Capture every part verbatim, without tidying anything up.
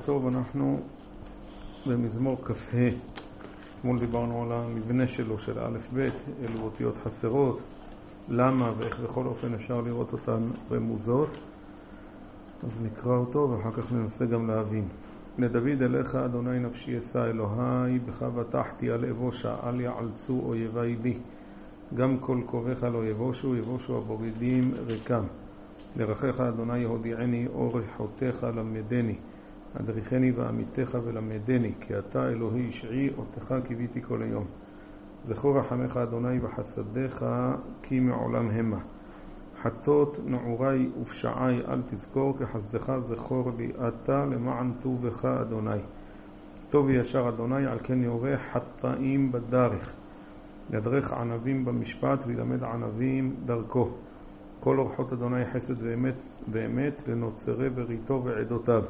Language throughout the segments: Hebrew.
טוב, אנחנו במזמור כ"ה. אתמול דיברנו על המבנה שלו של א' ב', אלו אותיות חסרות, למה ואיך בכל אופן אפשר לראות אותן רמוזות. אז נקרא אותו ואחר כך ננסה גם להבין. לדוד אליך אדוני נפשי אשא אלוהי, בך בטחתי אל אבושה, אל יעלצו אויבי לי. גם כל קובך לא יבושו, יבושו הבוגדים ריקם. לרחך אדוני הודיעני, אורחותיך למדני. אדריכני ועמיתך ולמדני, כי אתה אלוהי ישעי, אותך קיוויתי כל היום. זכור רחמך אדוני וחסדיך, כי מעולם המה. חטות נעורי ופשעי אל תזכור, כחסדך זכור לי אתה, למען טובך אדוני. טוב וישר אדוני, על כן יורה חטאים בדרך. ידרך ענבים במשפט וילמד ענבים דרכו. כל אורחות אדוני חסד ואמת, ואמת לנוצרי וריתו ועדותיו.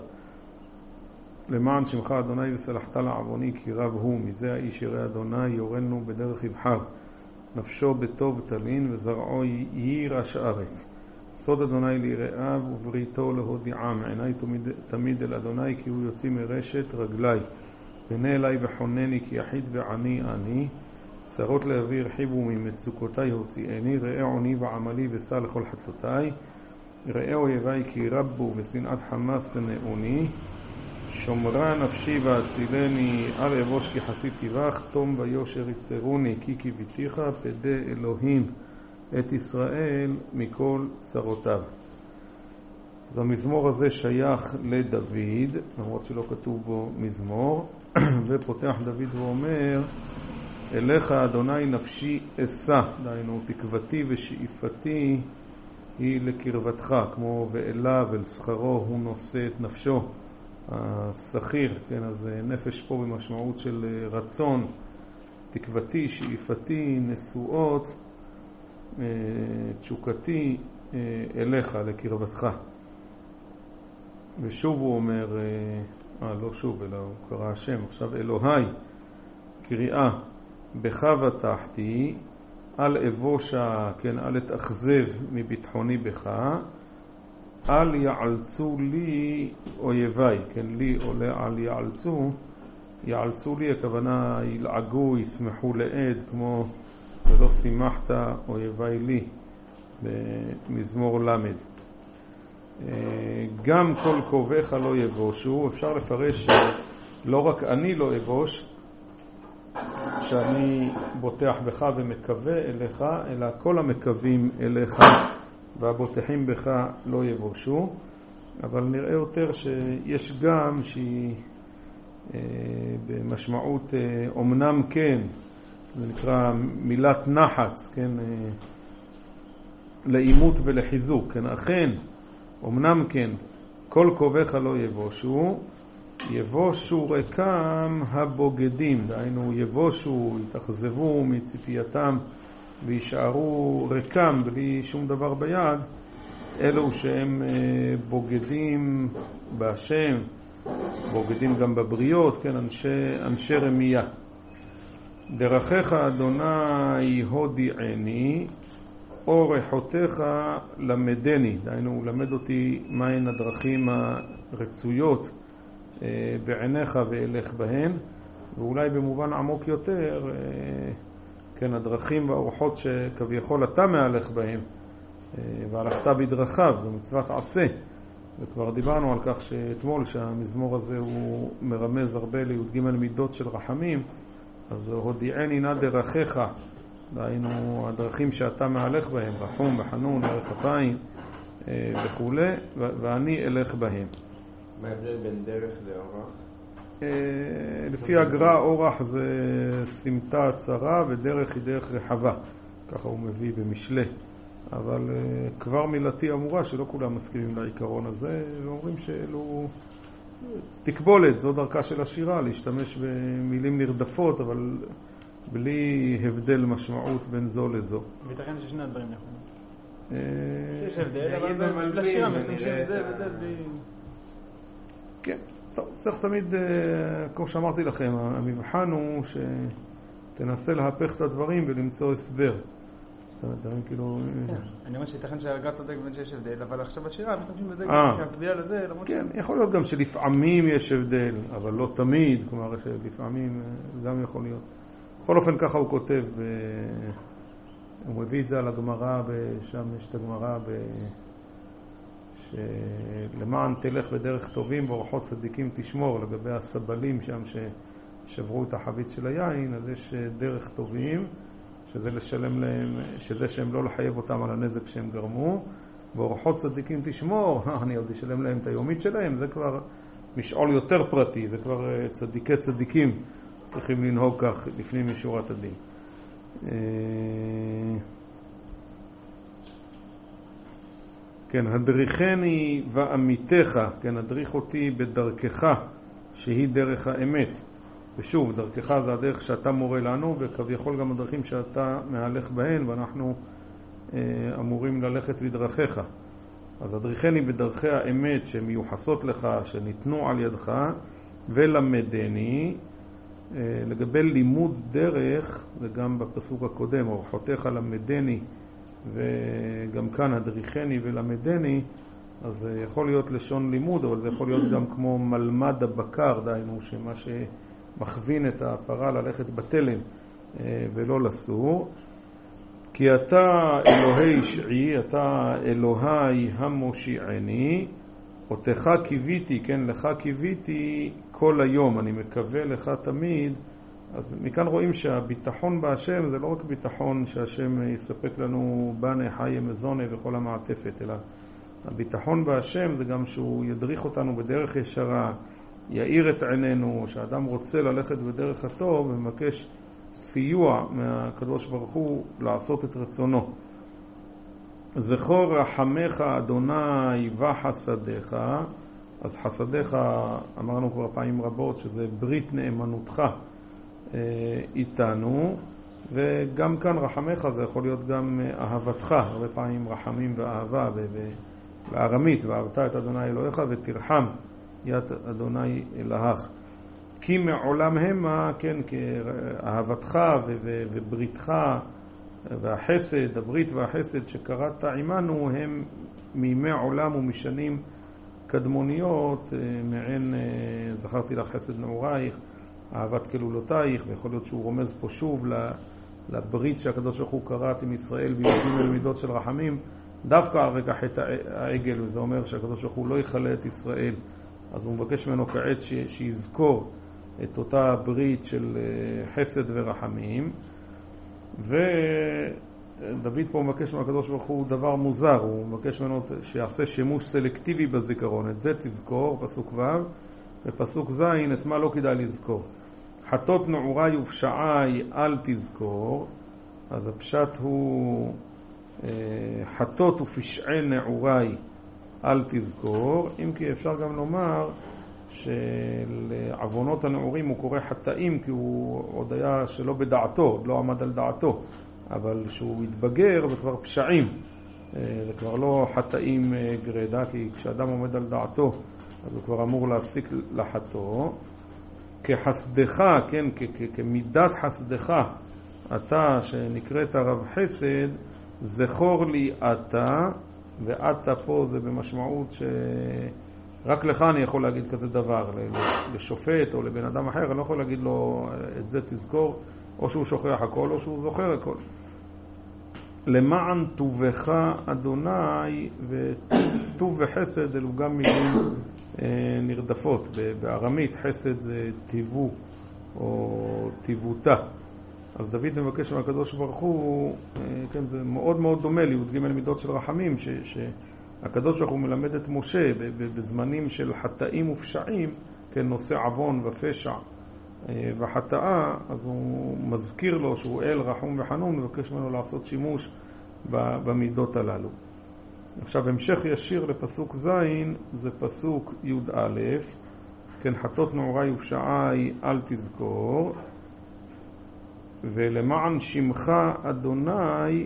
למען שמך אדוני וסלחת לעווני, כי רב הוא. מזה האיש ירא אדוני, יורנו בדרך יבחר. נפשו בטוב תלין וזרעו יירש ארץ. סוד אדוני ליראיו ובריתו להודיעם. עיני תמיד, תמיד אל אדוני, כי הוא יוציא מרשת רגלי. פנה אלי וחונני, כי יחיד ועני אני. צרות לאבי הרחיבו, ממצוקותי הוציאני. ראה עוני ועמלי וסע לכל חטאותי. ראה אויבי כי רבו ושנאת חמאס שנאוני. שומרה נפשי והצילני, אל אבוש כי חסיתי בך. תום ויושר יצרוני, כי קיוויתיך. פדה אלוהים את ישראל מכל צרותיו. אז המזמור הזה שייך לדוד, למרות שלא כתוב בו מזמור. ופותח דוד ואומר, אליך אדוני נפשי אשא, דהיינו תקוותי ושאיפתי היא לקרבתך, כמו ואליו אל שכרו הוא נושא את נפשו. השכיר, כן, אז נפש פה במשמעות של רצון, תקוותי, שאיפתי, נשואות, תשוקתי אליך, לקרבתך. ושוב הוא אומר, אה, לא שוב, אלא הוא קרא השם, עכשיו אלוהי, קריאה, בך בטחתי, אל אבושה, כן, אל אתאכזב מביטחוני בך, אל יעלצו לי אויבי, כן, לי עולה על יעלצו, יעלצו לי, הכוונה ילעגו, ישמחו לעד, כמו ולא שימחת אויבי לי, במזמור למד. גם כל קובך לא יבושו, אפשר לפרש שלא רק אני לא אבוש, שאני בוטח בך ומקווה אליך, אלא כל המקווים אליך והבוטחים בך לא יבושו. אבל נראה יותר שיש גם שהיא אה, במשמעות אה, אומנם כן, זה נקרא מילת נחץ, כן, אה, לאימות ולחיזוק, כן, אכן, אומנם כן, כל קובך לא יבושו, יבושו רקם הבוגדים, דהיינו יבושו, יתאכזבו מציפייתם וישארו רקם בלי שום דבר ביד, אלו שהם בוגדים בהשם, בוגדים גם בבריות, כן, אנשי, אנשי רמייה. דרכך אדוני הודיעני, אורחותיך למדני, דהיינו למד אותי מהן הדרכים הרצויות בעיניך ואלך בהן, ואולי במובן עמוק יותר, כן, הדרכים והאורחות שכביכול אתה מהלך בהם, והלכת בדרכיו, זו מצוות עשה. וכבר דיברנו על כך שאתמול שהמזמור הזה הוא מרמז הרבה לי"ג מידות של רחמים, אז הודיעני נא דרכיך, דהיינו הדרכים שאתה מהלך בהם, רחום וחנון, ערך אפיים וכו', ואני אלך בהם. מה ההבדל בין דרך לאורח? לפי הגר"א אורח זה סמטה צרה ודרך היא דרך רחבה, ככה הוא מביא במשלי. אבל כבר מילתי אמורה שלא כולם מסכימים לעיקרון הזה, ואומרים שאלו תקבולת, זו דרכה של השירה, להשתמש במילים נרדפות, אבל בלי הבדל משמעות בין זו לזו. ויתכן ששני הדברים יכולים. שיש הבדל, אבל לשירה משתמשים זה וזה בלי... כן, טוב, צריך תמיד, כמו שאמרתי לכם, המבחן הוא שתנסה להפך את הדברים ולמצוא הסבר. דברים כאילו... אני אומר שייתכן שהאגרת צודק בין שיש הבדל, אבל עכשיו בשירה משתמשים בזה בגלל לזה, למרות כן, יכול להיות גם שלפעמים יש הבדל, אבל לא תמיד, כלומר שלפעמים גם יכול להיות. בכל אופן ככה הוא כותב, הוא מביא את זה על הגמרא, שם יש את הגמרא שלמען תלך בדרך טובים ואורחות צדיקים תשמור, לגבי הסבלים שם ששברו את החבית של היין, אז יש דרך טובים, שזה לשלם להם, שזה שהם לא לחייב אותם על הנזק שהם גרמו, ואורחות צדיקים תשמור, אני עוד אשלם להם את היומית שלהם, זה כבר משעול יותר פרטי, זה כבר צדיקי צדיקים צריכים לנהוג כך לפנים משורת הדין. כן, הדריכני ועמיתך, כן, הדריך אותי בדרכך שהיא דרך האמת. ושוב, דרכך זה הדרך שאתה מורה לנו, וכביכול גם הדרכים שאתה מהלך בהן, ואנחנו אה, אמורים ללכת בדרכיך. אז הדריכני בדרכי האמת שמיוחסות לך, שניתנו על ידך, ולמדני, אה, לגבי לימוד דרך, וגם בפסוק הקודם, אורחותיך למדני, וגם כאן הדריכני ולמדני, אז זה יכול להיות לשון לימוד, אבל זה יכול להיות גם כמו מלמד הבקר, דיינו, שמה ש... מכווין את הפרה ללכת בתלם ולא לסור. כי אתה אלוהי שעי, אתה אלוהי המושיעני, אותך קיוויתי, כן, לך קיוויתי כל היום, אני מקווה לך תמיד. אז מכאן רואים שהביטחון בהשם זה לא רק ביטחון שהשם יספק לנו בנה חי מזונה וכל המעטפת, אלא הביטחון בהשם זה גם שהוא ידריך אותנו בדרך ישרה, יאיר את עינינו, שהאדם רוצה ללכת בדרך הטוב ומבקש סיוע מהקדוש ברוך הוא לעשות את רצונו. זכור רחמך אדוני וחסדיך, אז חסדיך אמרנו כבר פעמים רבות שזה ברית נאמנותך איתנו, וגם כאן רחמך זה יכול להיות גם אהבתך, הרבה פעמים רחמים ואהבה בארמית, ואהבת את אדוני אלוהיך ותרחם יד אדוני אלהך. כי מעולם המה, כן, כאהבתך ובריתך והחסד, הברית והחסד שקראת עמנו, הם מימי עולם ומשנים קדמוניות, מעין זכרתי לך חסד נעורייך, אהבת כלולותייך, ויכול להיות שהוא רומז פה שוב לברית שהקדוש ברוך הוא קראת עם ישראל ביהודים ולמידות של רחמים, דווקא על רקע חטא העגל, וזה אומר שהקדוש ברוך הוא לא יחלה את ישראל. אז הוא מבקש ממנו כעת שיזכור את אותה ברית של חסד ורחמים. ודוד פה מבקש מהקדוש ברוך הוא דבר מוזר, הוא מבקש ממנו שיעשה שימוש סלקטיבי בזיכרון. את זה תזכור, פסוק ו', ופסוק ז', את מה לא כדאי לזכור. חטות נעורי ופשעי אל תזכור. אז הפשט הוא חטות ופשעי נעורי אל תזכור, אם כי אפשר גם לומר שלעוונות הנעורים הוא קורא חטאים, כי הוא עוד היה שלא בדעתו, עוד לא עמד על דעתו, אבל שהוא התבגר זה כבר פשעים, זה כבר לא חטאים גרדה, כי כשאדם עומד על דעתו אז הוא כבר אמור להפסיק לחטוא. כחסדך, כן, כמידת חסדך, אתה שנקראת רב חסד, זכור לי אתה, ואתה פה זה במשמעות שרק לך אני יכול להגיד כזה דבר, לשופט או לבן אדם אחר, אני לא יכול להגיד לו את זה תזכור, או שהוא שוכח הכל או שהוא זוכר הכל. למען טובך אדוני, וטוב וחסד אלו גם מילים נרדפות. בארמית חסד זה טיבו או טיבותה. אז דוד מבקש מהקדוש ברוך הוא, כן, זה מאוד מאוד דומה לי"ג מידות של רחמים, ש, שהקדוש ברוך הוא מלמד את משה בזמנים של חטאים ופשעים, כן, נושא עוון ופשע וחטאה, אז הוא מזכיר לו שהוא אל רחום וחנון, מבקש ממנו לעשות שימוש במידות הללו. עכשיו המשך ישיר לפסוק ז', זה פסוק י"א, כן, חטות נעורי ופשעי אל תזכור, ולמען שמך אדוני,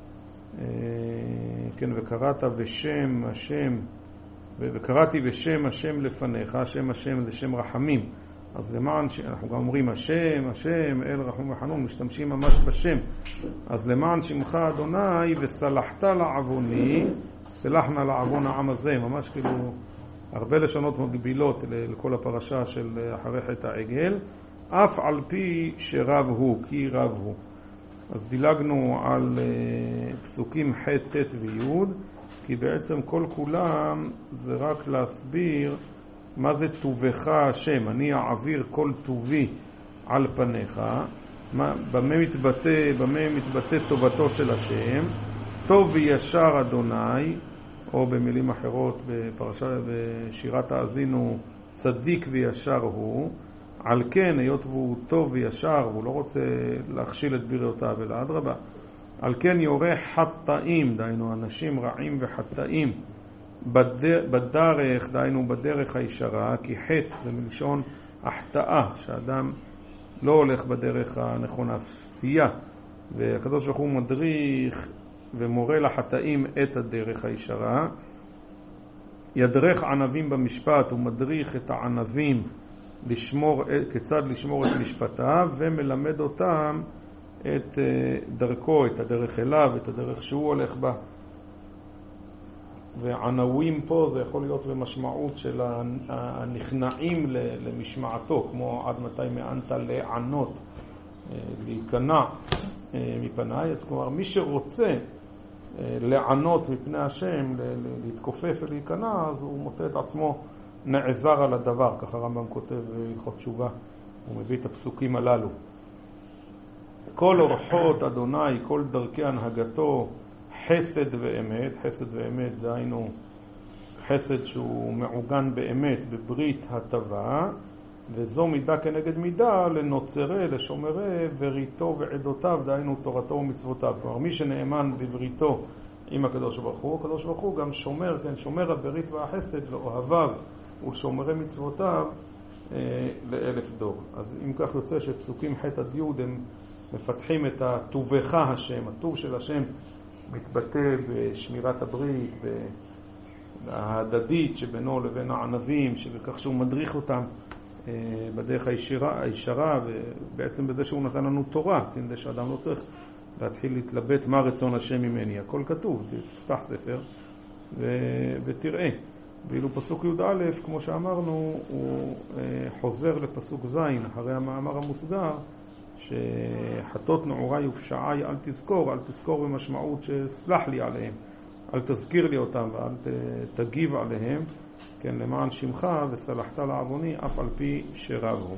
כן, וקראת בשם השם, וקראתי בשם השם לפניך, שם השם זה שם רחמים, אז למען, אנחנו גם אומרים השם, השם, אל רחום וחנון, משתמשים ממש בשם. אז למען שמך אדוני וסלחת לעווני, סלחנה לעוון העם הזה, ממש כאילו הרבה לשונות מגבילות לכל הפרשה של אחרי חטא העגל, אף על פי שרב הוא, כי רב הוא. אז דילגנו על פסוקים ח' ט' וי', כי בעצם כל כולם זה רק להסביר מה זה טובך השם, אני אעביר כל טובי על פניך, מה, במה מתבטא, במה מתבטא טובתו של השם, טוב וישר אדוני, או במילים אחרות בפרשה בשירת האזינו, צדיק וישר הוא, על כן היות והוא טוב וישר, והוא לא רוצה להכשיל את בריאותיו, אלא אדרבה, על כן יורה חטאים, דהיינו אנשים רעים וחטאים, בדרך, דהיינו בדרך הישרה, כי חטא זה מלשון החטאה, שאדם לא הולך בדרך הנכונה, סטייה, והקדוש ברוך הוא מדריך ומורה לחטאים את הדרך הישרה. ידרך ענבים במשפט, הוא מדריך את הענבים לשמור, כיצד לשמור את משפטיו, ומלמד אותם את דרכו, את הדרך אליו, את הדרך שהוא הולך בה. וענבים פה זה יכול להיות במשמעות של הנכנעים למשמעתו, כמו עד מתי מענת לענות, להיכנע מפניי. אז כלומר, מי שרוצה לענות מפני השם, להתכופף ולהיכנע, אז הוא מוצא את עצמו נעזר על הדבר, ככה רמב"ם כותב הלכות תשובה, הוא מביא את הפסוקים הללו. כל אורחות אדוני, כל דרכי הנהגתו, חסד ואמת, חסד ואמת דהיינו חסד שהוא מעוגן באמת בברית הטבה, וזו מידה כנגד מידה לנוצרה, לשומרה, וריתו ועדותיו, דהיינו תורתו ומצוותיו. כלומר, מי שנאמן בבריתו עם הקדוש ברוך הוא, הקדוש ברוך הוא גם שומר, כן, שומר הברית והחסד לאוהביו ושומרי מצוותיו אה, לאלף דור. אז אם כך יוצא שפסוקים ח' עד י' הם מפתחים את הטובך השם, הטוב של השם מתבטא בשמירת הברית, בהדדית שבינו לבין הענבים, שבכך שהוא מדריך אותם בדרך הישרה, הישרה, ובעצם בזה שהוא נתן לנו תורה, כדי שאדם לא צריך להתחיל להתלבט מה רצון השם ממני. הכל כתוב, תפתח ספר ו... ותראה. ואילו פסוק י"א, כמו שאמרנו, הוא חוזר לפסוק ז' אחרי המאמר המוסגר, שחטות נעורי ופשעי אל תזכור, אל תזכור במשמעות שסלח לי עליהם, אל תזכיר לי אותם ואל תגיב עליהם, כן, למען שמך וסלחת לעווני אף על פי שרב הוא.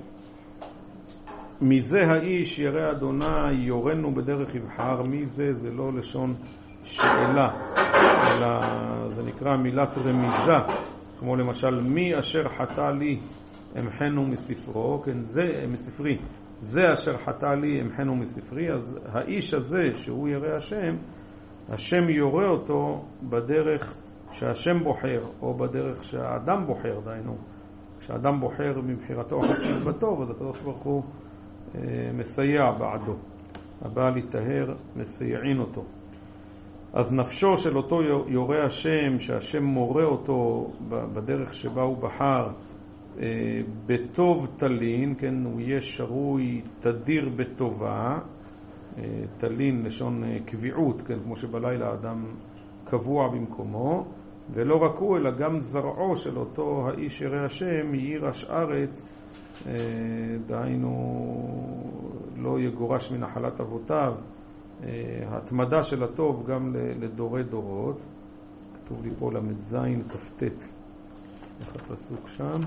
מזה האיש ירא אדוני יורנו בדרך יבחר. מי זה? זה לא לשון שאלה, אלא זה נקרא מילת רמיזה, כמו למשל מי אשר חטא לי אמחנו מספרו, כן, זה מספרי, זה אשר חטא לי אמחנו מספרי. אז האיש הזה שהוא ירא השם, השם יורה אותו בדרך שהשם בוחר, או בדרך שהאדם בוחר, דהיינו כשאדם בוחר מבחירתו החופשית בטוב, אז הקדוש ברוך הוא אה, מסייע בעדו, הבא להיטהר מסייעין אותו. אז נפשו של אותו יורה השם, שהשם מורה אותו בדרך שבה הוא בחר, אה, בטוב תלין, כן, הוא יהיה שרוי תדיר בטובה, אה, תלין לשון אה, קביעות, כן, כמו שבלילה האדם קבוע במקומו, ולא רק הוא אלא גם זרעו של אותו האיש ירא השם יירש ארץ, דהיינו לא יגורש מנחלת אבותיו. ההתמדה של הטוב גם לדורי דורות. כתוב לי פה למד זין כפתת, איך הפסוק שם?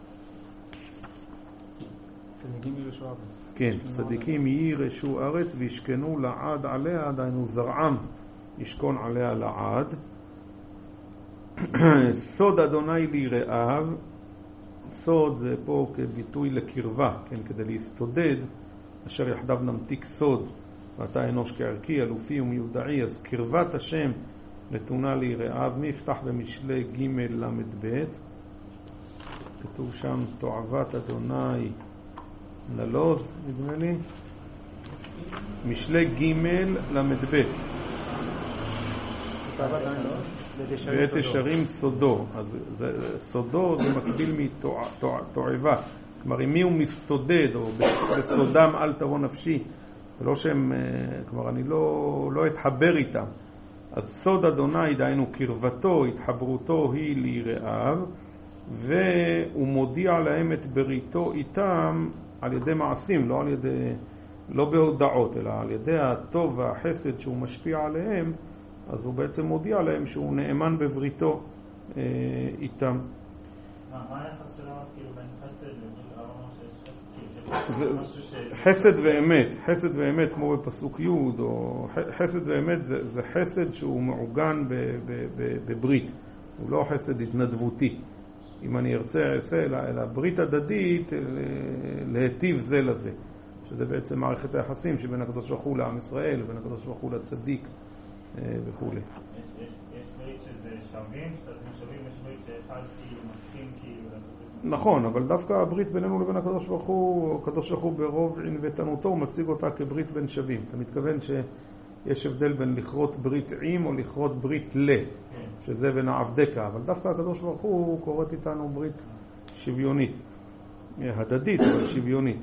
צדיקים יירשו ארץ. כן, צדיקים יירשו ארץ וישכנו לעד עליה, דהיינו זרעם ישכון עליה לעד. סוד אדוני ליראיו, סוד זה פה כביטוי לקרבה, כן, כדי להסתודד, אשר יחדיו נמתיק סוד, ואתה אנוש כערכי, אלופי ומיודעי. אז קרבת השם נתונה ליראיו. מי יפתח במשלי ג' למד ב', כתוב שם תועבת אדוני נלוז, נדמה לי, משלי ג' למד ב', ואת ישרים סודו. אז זה, סודו זה מקביל מתועבה, כלומר, עם מי הוא מסתודד, או בסודם אל תבוא נפשי, ולא שהם, כלומר, אני לא, לא אתחבר איתם. אז סוד אדוני, דהיינו קרבתו, התחברותו היא ליראיו, והוא מודיע להם את בריתו איתם על ידי מעשים, לא על ידי, לא בהודעות, אלא על ידי הטוב והחסד שהוא משפיע עליהם, אז הוא בעצם מודיע להם שהוא נאמן בבריתו אה, איתם. מה, מה היחס שלו כאילו בין חסד לבין חסד ואמת, חסד ואמת כמו בפסוק י' או חסד ואמת זה, זה חסד שהוא מעוגן בברית, הוא לא חסד התנדבותי. אם אני ארצה אעשה אלא ברית הדדית להטיב זה לזה, שזה בעצם מערכת היחסים שבין הקדוש ברוך הוא לעם ישראל ובין הקדוש ברוך הוא לצדיק וכו'. יש ברית שזה שווים, שאתם שווים, יש ברית שאחד כאילו מסכים כאילו לעשות את זה. נכון, אבל דווקא הברית בינינו לבין הקדוש ברוך הוא, הקדוש ברוך הוא ברוב ענוותנותו הוא מציג אותה כברית בין שווים. אתה מתכוון שיש הבדל בין לכרות ברית עם או לכרות ברית ל, שזה בין העבדקה, אבל דווקא הקדוש ברוך הוא קוראת איתנו ברית שוויונית, הדדית אבל שוויונית.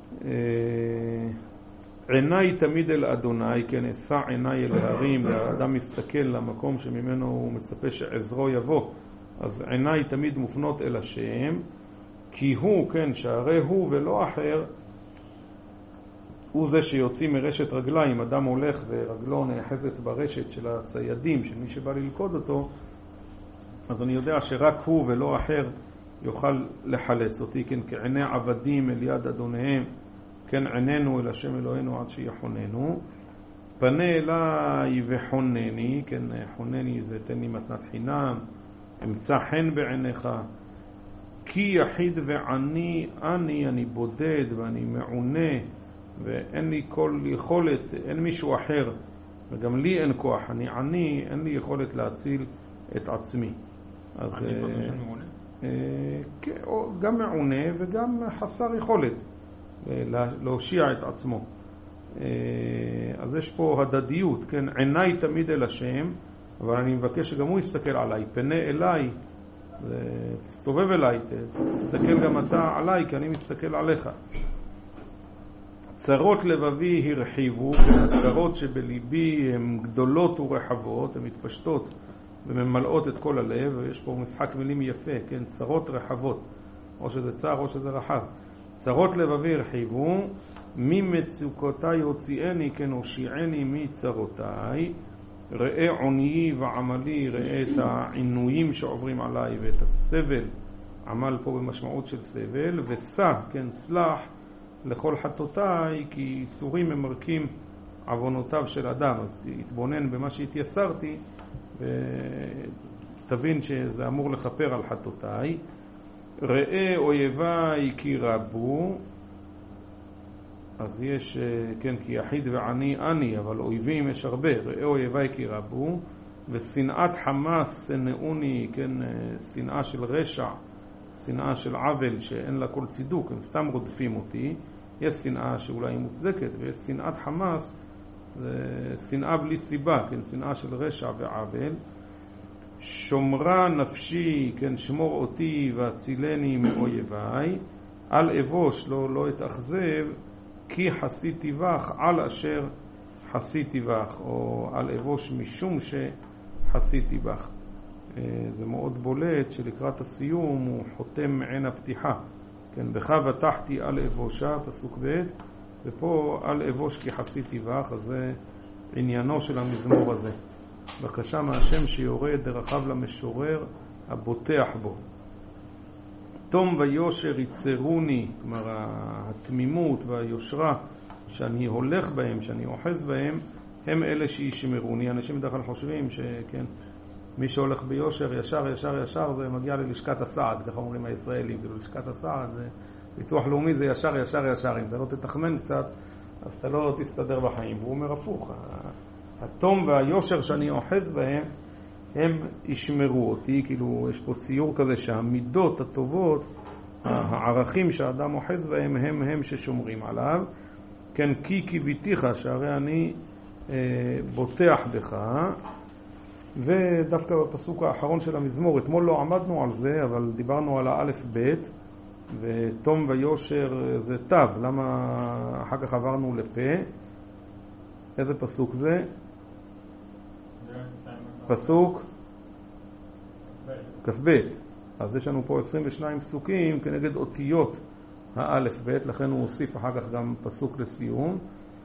עיניי תמיד אל אדוני, כן אשא עיניי אל ההרים, האדם מסתכל למקום שממנו הוא מצפה שעזרו יבוא, אז עיניי תמיד מופנות אל השם, כי הוא, כן, שהרי הוא ולא אחר, הוא זה שיוציא מרשת רגליים. אדם הולך ורגלו נאחזת ברשת של הציידים, של מי שבא ללכוד אותו, אז אני יודע שרק הוא ולא אחר יוכל לחלץ אותי, כן, כעיני עבדים אל יד אדוניהם, כן עינינו אל השם אלוהינו עד שיחוננו. פנה אליי וחונני, כן, חונני זה תן לי מתנת חינם, אמצא חן בעיניך, כי יחיד ועני אני, אני בודד ואני מעונה ואין לי כל יכולת, אין מישהו אחר וגם לי אין כוח, אני עני, אין לי יכולת להציל את עצמי. אז גם מעונה וגם חסר יכולת להושיע את עצמו. אז יש פה הדדיות, כן, עיניי תמיד אל השם, אבל אני מבקש שגם הוא יסתכל עליי, פנה אליי, תסתובב אליי, תסתכל גם אתה עליי, כי אני מסתכל עליך. צרות לבבי הרחיבו, הצרות שבליבי הן גדולות ורחבות, הן מתפשטות וממלאות את כל הלב, ויש פה משחק מילים יפה, כן, צרות רחבות, או שזה צר או שזה רחב. צרות לבבי הרחיבו, ממצוקותיי הוציאני, כן, הושיעני מצרותיי, ראה עוניי ועמלי, ראה את העינויים שעוברים עליי ואת הסבל, עמל פה במשמעות של סבל, וסע, כן, סלח לכל חטאותיי, כי איסורים ממרקים עוונותיו של אדם. אז תתבונן במה שהתייסרתי ותבין שזה אמור לכפר על חטאותיי. ראה אויביי כי רבו, אז יש, כן, כי יחיד ועני אני, אבל אויבים יש הרבה. ראה אויביי כי רבו, ושנאת חמאס שנאוני, כן, שנאה של רשע, שנאה של עוול שאין לה כל צידוק, הם סתם רודפים אותי. יש שנאה שאולי היא מוצדקת, ויש שנאת חמאס, זה שנאה בלי סיבה, כן, שנאה של רשע ועוול. שומרה נפשי, כן, שמור אותי והצילני מאויביי, אל אבוש, לא, לא אתאכזב, כי חסיתי בך, על אשר חסיתי בך, או על אבוש משום שחסיתי בך. זה מאוד בולט שלקראת הסיום הוא חותם מעין הפתיחה, כן, בך בטחתי על אבושה, פסוק ב', ופה על אבוש כי חסיתי בך, אז זה עניינו של המזמור הזה. בקשה מהשם שיורד דרכיו למשורר הבוטח בו. תום ויושר יצרוני, כלומר התמימות והיושרה שאני הולך בהם, שאני אוחז בהם, הם אלה שישמרוני. אנשים בדרך כלל חושבים שכן, מי שהולך ביושר ישר ישר ישר זה מגיע ללשכת הסעד, ככה אומרים הישראלים, כאילו לשכת הסעד זה ביטוח לאומי, זה ישר ישר ישר, אם אתה לא תתחמן קצת אז אתה לא תסתדר בחיים. והוא אומר הפוך, התום והיושר שאני אוחז בהם הם ישמרו אותי. כאילו יש פה ציור כזה שהמידות הטובות, הערכים שהאדם אוחז בהם, הם הם ששומרים עליו. כן, כי קיוויתיך, שהרי אני אה, בוטח בך. ודווקא בפסוק האחרון של המזמור, אתמול לא עמדנו על זה, אבל דיברנו על האלף בית, ותום ויושר זה תו. למה אחר כך עברנו לפה? איזה פסוק זה? פסוק כ"ב. אז יש לנו פה עשרים ושניים פסוקים כנגד אותיות האלף ב', לכן הוא הוסיף אחר כך גם פסוק לסיום.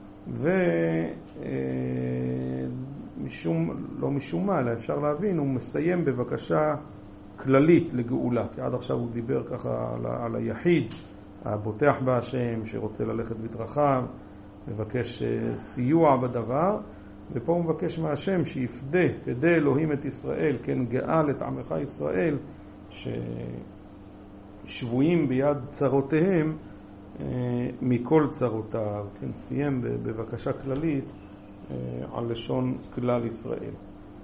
ומשום, לא משום מה, אלא אפשר להבין, הוא מסיים בבקשה כללית לגאולה, כי עד עכשיו הוא דיבר ככה על, על היחיד הבוטח בהשם שרוצה ללכת בדרכיו, מבקש סיוע בדבר, ופה הוא מבקש מהשם שיפדה כדי אלוהים את ישראל, כן, גאל את עמך ישראל ששבויים ביד צרותיהם מכל צרותיו. כן, סיים בבקשה כללית על לשון כלל ישראל.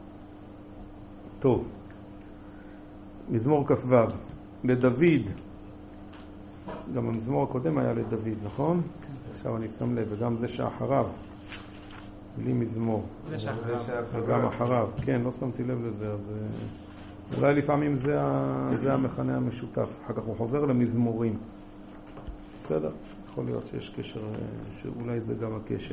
טוב, מזמור כ"ו. לדוד, גם המזמור הקודם היה לדוד, נכון? עכשיו אני שם לב, וגם זה שאחריו, בלי מזמור, וגם אחריו, כן, לא שמתי לב לזה, אז אולי לפעמים זה, זה המכנה המשותף. אחר כך הוא חוזר למזמורים. בסדר? יכול להיות שיש קשר, שאולי זה גם הקשר.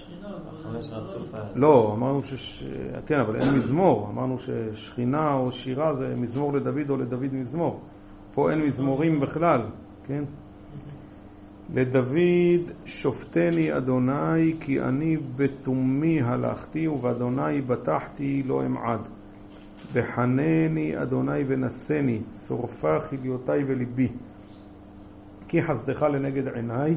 לא, אמרנו ש... כן, אבל אין מזמור. אמרנו ששכינה או שירה זה מזמור לדוד או לדוד מזמור. פה אין מזמורים בכלל, כן? לדוד שופטני אדוני כי אני בתומי הלכתי ובאדוני בטחתי לא אמעד. בחנני אדוני ונשני צורפה חיליותי וליבי. כי חסדך לנגד עיניי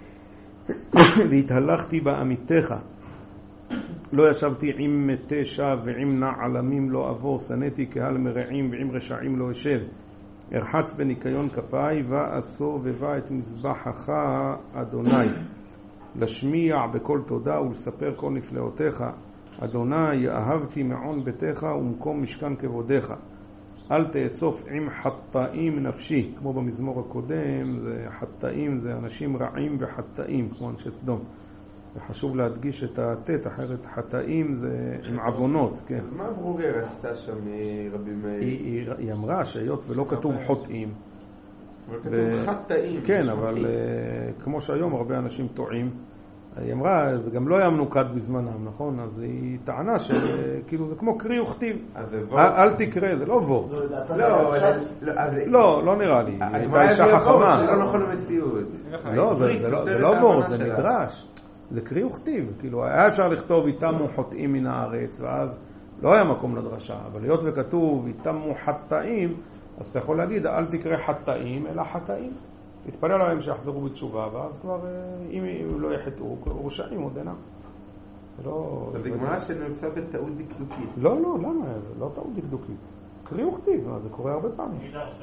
והתהלכתי בעמיתך. לא ישבתי עם מתי שווא ועם נעלמים לא אבוא, שנאתי קהל מרעים ועם רשעים לא אשב. ארחץ בניקיון כפיי ואסור ובא את מזבחך אדוני. לשמיע בכל תודה ולספר כל נפלאותיך. אדוני אהבתי מעון ביתך ומקום משכן כבודך. אל תאסוף עם חטאים נפשי, כמו במזמור הקודם, זה חטאים זה אנשים רעים וחטאים, כמו אנשי סדום. וחשוב להדגיש את התת, אחרת חטאים זה עם עוונות, כן. אז מה ברוגר עשתה שם מרבי מאיר? היא, היא אמרה שהיות ולא כתוב חוטאים. אבל כתוב חטאים. כן, אבל כמו שהיום הרבה אנשים טועים. היא אמרה, זה גם לא היה מנוקד בזמנם, נכון? אז היא טענה שכאילו זה כמו קרי וכתיב. אל תקרא, זה לא וורט. לא, לא נראה לי. הייתה אישה חכמה. זה לא נכון למציאות. לא, זה לא וורט, זה מדרש. זה קרי וכתיב. כאילו, היה אפשר לכתוב איתמו חוטאים מן הארץ, ואז לא היה מקום לדרשה. אבל להיות וכתוב איתמו חטאים, אז אתה יכול להגיד, אל תקרא חטאים, אלא חטאים. התפלל עליהם שיחזרו בתשובה, ואז כבר, אם לא יחטאו, רשעים עוד אינם. זה גמרא שנמצא בטעות דקדוקית. לא, לא, למה? זה לא טעות דקדוקית. קרי וכתיב, זה קורה הרבה פעמים.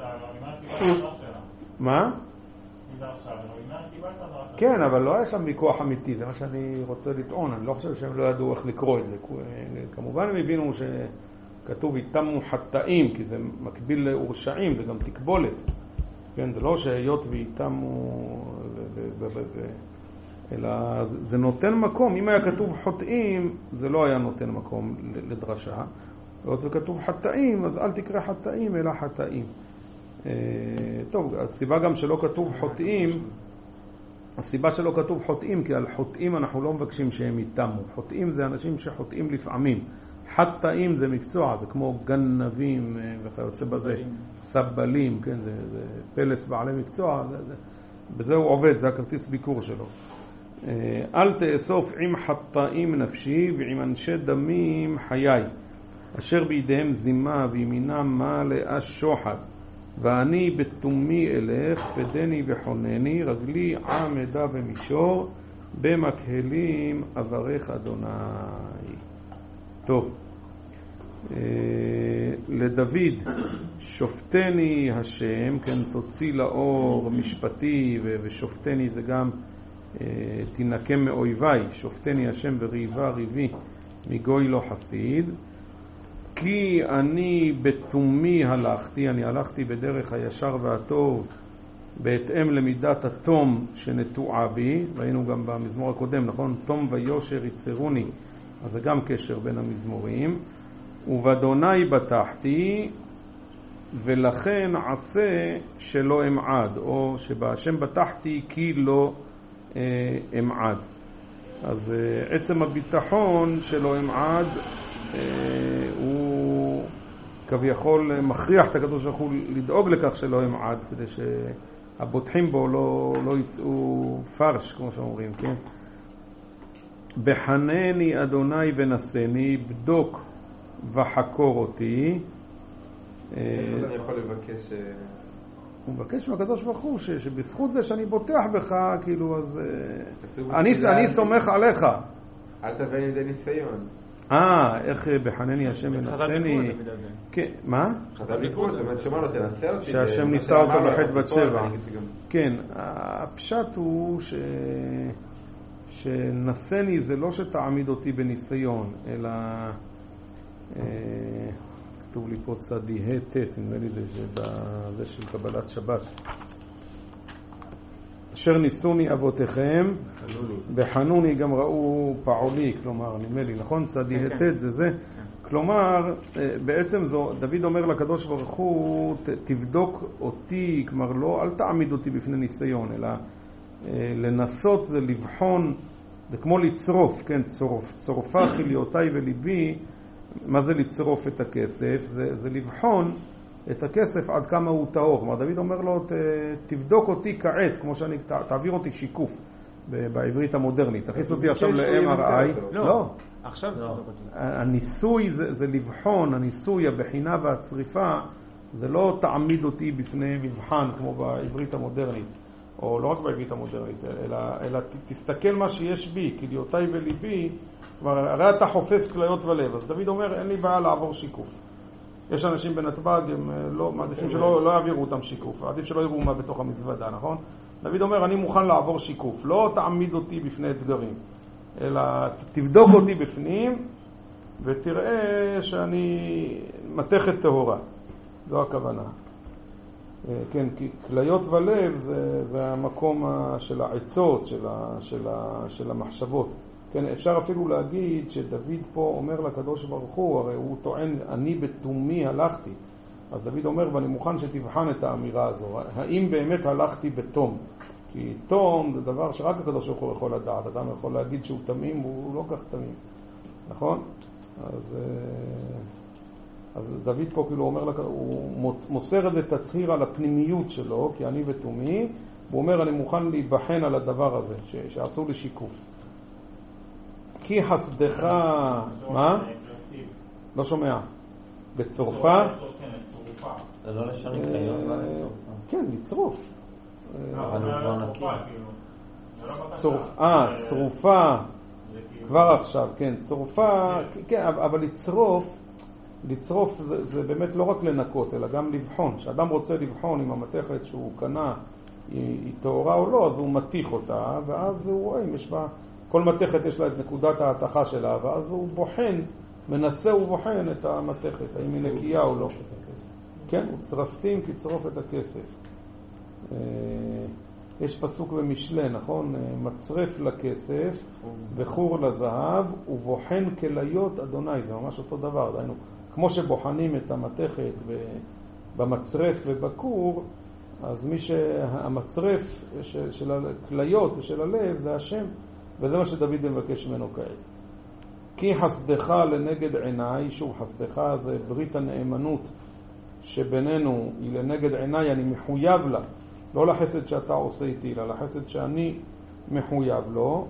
מה? כן, אבל לא היה שם ויכוח אמיתי, זה מה שאני רוצה לטעון. אני לא חושב שהם לא ידעו איך לקרוא את זה. כמובן הם הבינו שכתוב איתמו חטאים, כי זה מקביל לרשעים, זה גם תקבולת. כן, זה לא שהיות ואיתמו, אלא זה נותן מקום. אם היה כתוב חוטאים, זה לא היה נותן מקום לדרשה. היות וכתוב חטאים, אז אל תקרא חטאים, אלא חטאים. טוב, הסיבה גם שלא כתוב חוטאים, הסיבה שלא כתוב חוטאים, כי על חוטאים אנחנו לא מבקשים שהם איתמו. חוטאים זה אנשים שחוטאים לפעמים. חטאים זה מקצוע, זה כמו גנבים וכיוצא בזה, סבלים, כן, זה, זה פלס בעלי מקצוע, זה, זה, בזה הוא עובד, זה הכרטיס ביקור שלו. אל תאסוף עם חטאים נפשי ועם אנשי דמים חיי, אשר בידיהם זימה וימינם מלאה שוחד, ואני בתומי אלך, פדני וחונני, רגלי עמדה ומישור, במקהלים אברך אדוני. טוב, לדוד שופטני השם, כן, תוציא לאור משפטי, ושופטני זה גם תנקם מאויביי, שופטני השם וריבה ריבי מגוי לא חסיד. כי אני בתומי הלכתי, אני הלכתי בדרך הישר והטוב, בהתאם למידת התום שנטועה בי, ראינו גם במזמור הקודם, נכון? תום ויושר יצרוני, אז זה גם קשר בין המזמורים. ובאדוני בטחתי, ולכן עשה שלא אמעד, או שבהשם בטחתי כי לא אה, אמעד. אז אה, עצם הביטחון שלא אמעד אה, הוא כביכול מכריח את הקדוש ברוך הוא לדאוג לכך שלא אמעד, כדי שהבוטחים בו לא, לא יצאו פרש, כמו שאומרים, כן? בחנני אדוני ונשני, בדוק וחקור אותי. איך אני יכול לבקש? הוא מבקש מהקדוש ברוך הוא שבזכות זה שאני בוטח בך, כאילו, אז אני סומך עליך. אל תביא לידי ניסיון. אה, איך בחנני השם ונשני. כן, מה? חזר ביקוד, זאת אומרת שמע לו, תנסה אותי. שהשם ניסה אותו בחטא בת שבע. כן, הפשט הוא ש... שנסני זה לא שתעמיד אותי בניסיון, אלא כתוב לי פה צדי ה' נדמה לי זה של קבלת שבת. אשר ניסוני אבותיכם בחנוני גם ראו פעולי, כלומר נדמה לי, נכון? צדי ה' זה זה. כלומר, בעצם זו, דוד אומר לקדוש ברוך הוא, תבדוק אותי, כלומר לא, אל תעמיד אותי בפני ניסיון, אלא לנסות זה לבחון, זה כמו לצרוף, כן, צורף, צורפה חיליותיי וליבי. מה זה לצרוף את הכסף? זה, זה לבחון את הכסף עד כמה הוא טהור. כלומר, דוד אומר לו, ת, תבדוק אותי כעת, כמו שאני, ת, תעביר אותי שיקוף בעברית המודרנית. תכניס אותי עכשיו ל-אם אר איי. לא, לא. עכשיו לא. הניסוי זה, זה לבחון, הניסוי, הבחינה והצריפה, זה לא תעמיד אותי בפני מבחן כמו בעברית המודרנית. או לא רק בעברית המודרנית, אלא, אלא תסתכל מה שיש בי, כליותיי וליבי, הרי אתה חופש כליות ולב, אז דוד אומר, אין לי בעיה לעבור שיקוף. יש אנשים בנתב"ג, הם לא, מעדיפים שלא לא יעבירו אותם שיקוף, עדיף שלא יראו מה בתוך המזוודה, נכון? דוד אומר, אני מוכן לעבור שיקוף, לא תעמיד אותי בפני אתגרים, אלא תבדוק אותי בפנים, ותראה שאני מתכת טהורה. זו הכוונה. כן, כי כליות ולב זה, זה המקום של העצות, של, ה, של, ה, של המחשבות. כן, אפשר אפילו להגיד שדוד פה אומר לקדוש ברוך הוא, הרי הוא טוען, אני בתומי הלכתי. אז דוד אומר, ואני מוכן שתבחן את האמירה הזו. האם באמת הלכתי בתום? כי תום זה דבר שרק הקדוש ברוך הוא יכול לדעת. אדם יכול להגיד שהוא תמים, הוא לא כך תמים. נכון? אז... אז דוד פה כאילו אומר, הוא מוסר את זה תצהיר על הפנימיות שלו, כי אני ותומי, הוא אומר, אני מוכן להיבחן על הדבר הזה, שעשו לי שיקוף. כי חסדך, מה? לא שומע. בצורפה? זה לא לשרים כיום, כן, לצרוף. אבל הוא כבר נקי. אה, צרופה, כבר עכשיו, כן, צרופה, כן, אבל לצרוף, לצרוף זה, זה באמת לא רק לנקות, אלא גם לבחון. שאדם רוצה לבחון אם המתכת שהוא קנה היא, היא טהורה או לא, אז הוא מתיך אותה, ואז הוא רואה אם יש בה, כל מתכת יש לה את נקודת ההתחה שלה, ואז הוא בוחן, מנסה ובוחן את המתכת, האם היא נקייה או לא. כן, וצרפתים כי צרוף את הכסף. יש פסוק במשלי, נכון? מצרף לכסף וחור לזהב ובוחן כליות אדוני. זה ממש אותו דבר, דיינו. כמו שבוחנים את המתכת במצרף ובקור, אז מי שהמצרף של, של הכליות ושל הלב זה השם, וזה מה שדוד מבקש ממנו כעת. כי חסדך לנגד עיניי, שוב חסדך זה ברית הנאמנות שבינינו היא לנגד עיניי, אני מחויב לה, לא לחסד שאתה עושה איתי, אלא לחסד שאני מחויב לו.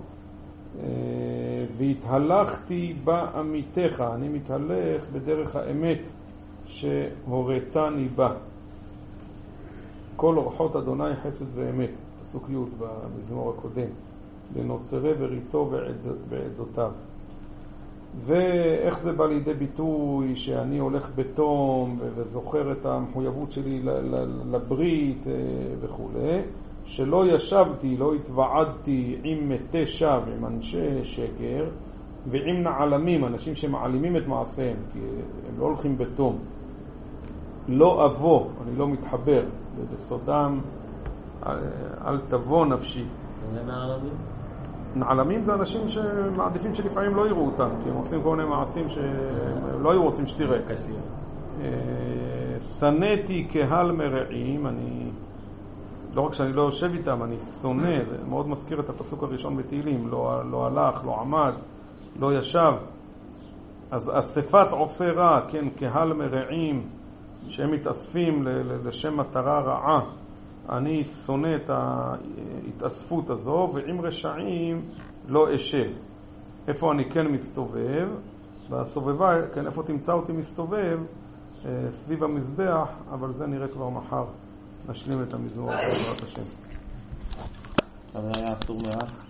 והתהלכתי באמיתך, אני מתהלך בדרך האמת שהורתני בה. כל אורחות אדוני חסד ואמת, פסוק י' במזמור הקודם, לנוצרי וריתו בעדותיו. ואיך זה בא לידי ביטוי שאני הולך בתום וזוכר את המחויבות שלי לברית וכו'. שלא ישבתי, לא התוועדתי עם מתי שב, עם אנשי שקר ועם נעלמים, אנשים שמעלימים את מעשיהם, כי הם לא הולכים בתום. לא אבוא, אני לא מתחבר, ובסודם אל תבוא נפשי. זה נעלמים? נעלמים זה אנשים שמעדיפים שלפעמים לא יראו אותם, כי הם עושים כל מיני מעשים שהם לא היו רוצים שתראה. שנאתי קהל מרעים, אני לא רק שאני לא יושב איתם, אני שונא, זה מאוד מזכיר את הפסוק הראשון בתהילים, לא, לא הלך, לא עמד, לא ישב. אז אספת עושה רע, כן, קהל מרעים, שהם מתאספים לשם מטרה רעה, אני שונא את ההתאספות הזו, ועם רשעים לא אשב. איפה אני כן מסתובב? בסובבה, כן, איפה תמצא אותי מסתובב? סביב המזבח, אבל זה נראה כבר מחר. נשלים את המזמור בעזרת השם. אבל היה אסור מעט.